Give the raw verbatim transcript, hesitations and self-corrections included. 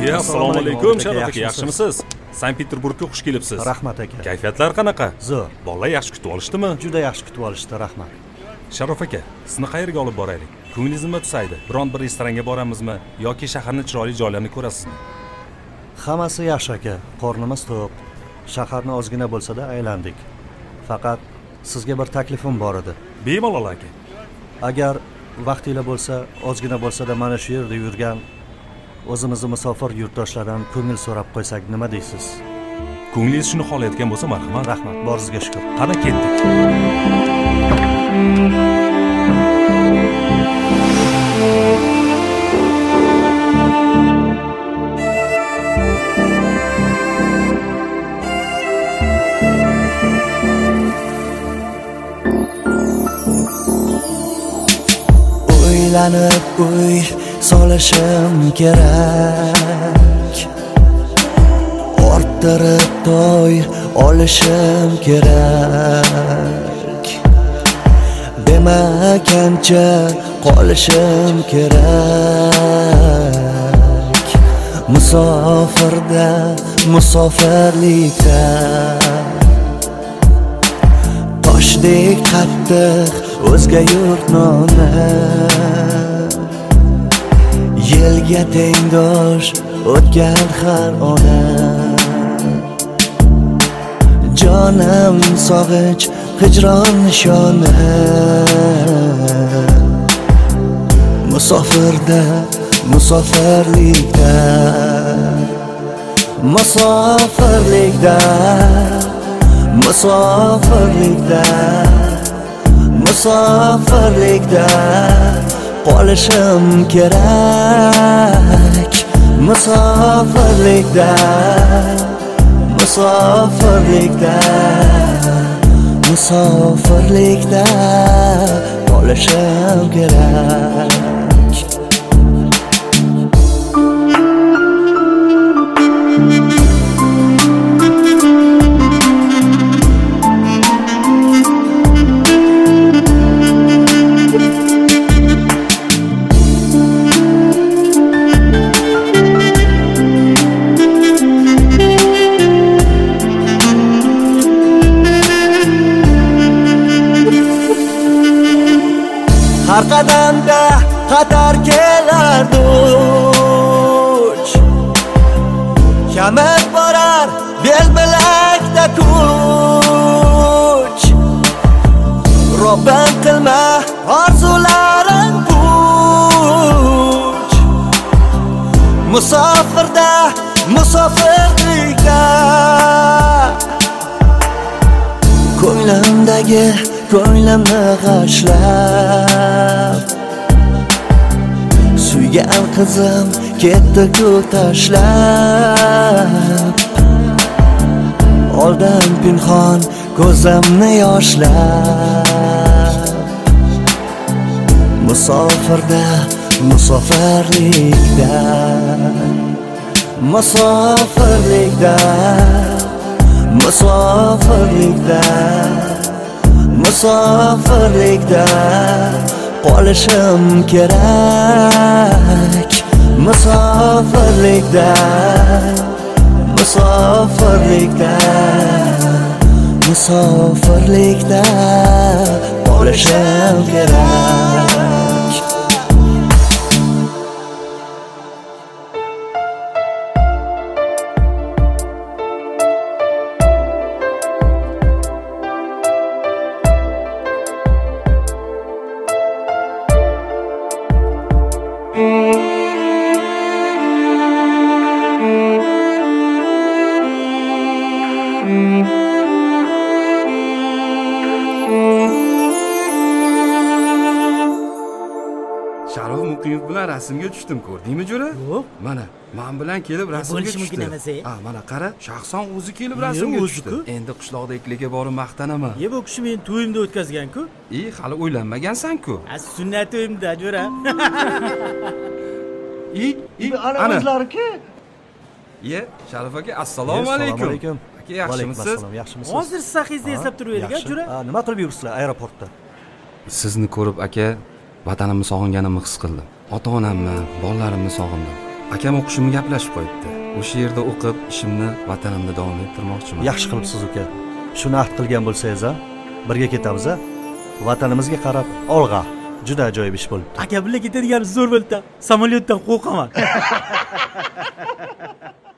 Assalomu alaykum Sharof aka, yaxshimisiz? Sankt-Peterburgga xush kelibsiz. Rahmat aka. Kayfiyatlar qanaqa? Zo'r. Bolalar yaxshi kutib olishdimi? Juda yaxshi kutib olishdi, rahmat. Sharof aka, sizni qayerga olib boraylik? Ko'nglingiz nima tusaydi? Biron bir restoranga boramizmi yoki shaharning chiroyli joylarini ko'rasizmi? Hammasi yaxshi aka. Qornimiz to'q. Shaharni ozgina bo'lsa-da aylandik. Faqat sizga bir taklifim bor edi. Bemalol aka. Agar vaqtinglar bo'lsa, ozgina bo'lsa-da mana shu yerda yurgan o'zimizni musofir yurtdoshlardan ko'ngil so'rab qo'ysak nima deysiz? Ko'nglingiz shuni xohlayotgan bo'lsa, marhamat. Rahmat, boringizga shukr. Qani ketdik. O'ylanib uy solishim kerak, orttirib to'y olishim kerak, demagancha qolishim kerak. Musofirda, musofirlikda toshdek qattiq o'zga yurtni yelga tengdosh o'tgan har ona. Jonim sog'inch hijron nishoni, musofirda, musofirlikda, musofirlikda, musofirlikda, musofirlikda qolishim kerak. Musofirlikda, musofirlikda, musofirlikda qolishim kerak. Har qadamda xatar kelar duch, kamib borar bel bilakda kuch. Robbim qilma orzularim puch, musofirda, musofirlikda, ko'nglimdagi ko'nglimni g'ashlab, suygan qizim ketdi-ku tashlab. Oldim pinhon ko'zimni yoshlab, musofirda, musofirlikda, musofirlikda, musofirlikda, musofirlikda qolishim kerak. Musofirlikda, musofirlikda, musofirlikda qolishim kerak. Sharof Muqimov bilan rasmga tushdim, ko'rdingmi jo'ra? Yo'q. Mana, men bilan kelib rasmga tushdi. Bo'lishi mumkin emas. Ha, mana qara, shaxsan o'zi kelib rasmga tushdi. Endi qishloqdagilarga borib maqtanaman. Ye, bu kishi meni to'yimda o'tkazgan-ku. E, hali o'ylanmagansan-ku. A, sunnat to'yimda jo'ra. E, e, ana o'zlari-ku. Ye, Sharof aka, assalomu alaykum. Aka, yaxshimisiz? Yaxshimisiz? Hozir sahizda eslab turib edik-a, jo'ra. Ha, nima qilib yuribsizlar aeroportda? Sizni ko'rib aka, vatanimni sog'inganimni his qildim. Ota-onamni, bolalarimni sog'indim. Akam o'qishimni gaplashib qo'yibdi. O'sha yerda o'qib, ishimni vatanimda davom ettirmoqchiman. Yaxshi qilibsiz uka. Shuni ahd qilgan bo'lsangiz, a, birga ketamiz, a. Vatanimizga qarab olg'a. Juda ajoyib ish bo'libdi. Aka bilan ketadiganimiz zo'r bo'ldi. Samolyotdan qo'rqaman.